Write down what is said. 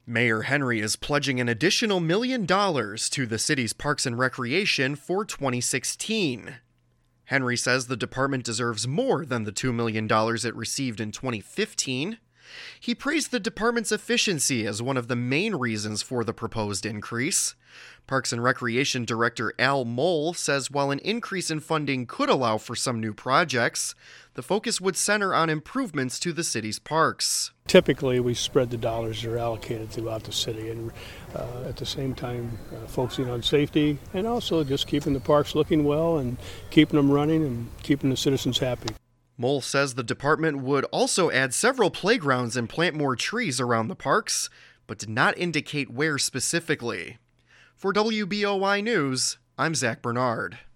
Mayor Henry is pledging an additional $1 million to the city's Parks and Recreation for 2016. Henry says the department deserves more than the $2 million it received in 2015. He praised the department's efficiency as one of the main reasons for the proposed increase. Parks and Recreation Director Al Mole says while an increase in funding could allow for some new projects, the focus would center on improvements to the city's parks. Typically, we spread the dollars that are allocated throughout the city and at the same time focusing on safety and also just keeping the parks looking well and keeping them running and keeping the citizens happy. Mole says the department would also add several playgrounds and plant more trees around the parks, but did not indicate where specifically. For WBOI News, I'm Zach Bernard.